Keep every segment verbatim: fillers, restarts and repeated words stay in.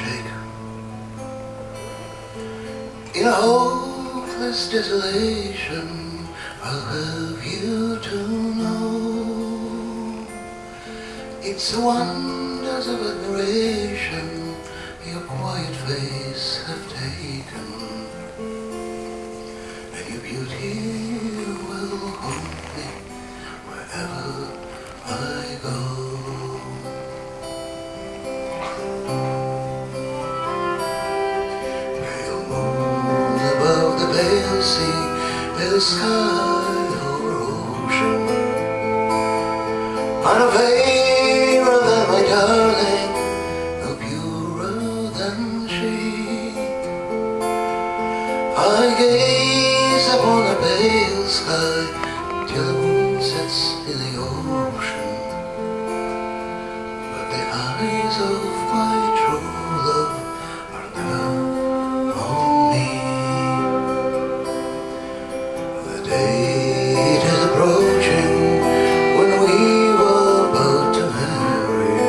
shaken. In a hopeless desolation, I'll have you to know it's the wonders of admiration your quiet face have taken, and your beauty will haunt me wherever I go. Pale moon above the pale sea, pale sky or ocean, unavailer than my darling, no purer than she. I gaze upon a pale sky till the moon sets in the ocean, but the eyes of my true love are never on me. The date is approaching when we were about to marry,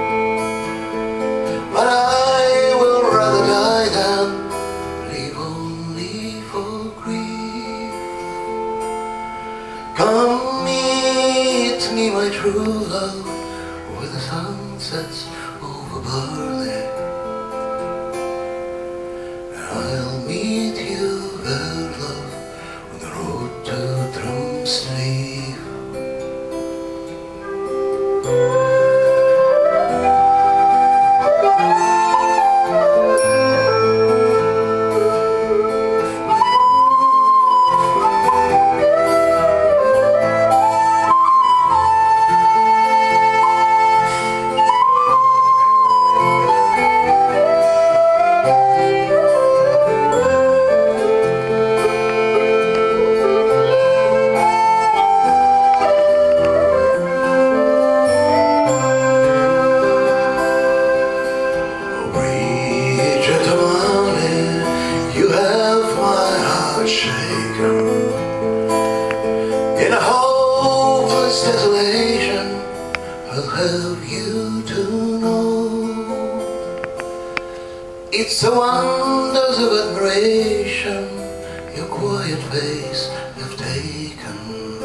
but I will rather die than live only for grief. Come meet me, my true love, where the sun sets over Barley, and I'll meet you there, love, on the road to Drumsleeve. Shaken in a hopeless desolation, I'll have you to know it's the wonders of admiration your quiet face have taken,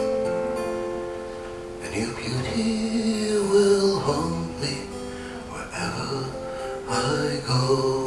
and your beauty will haunt me wherever I go.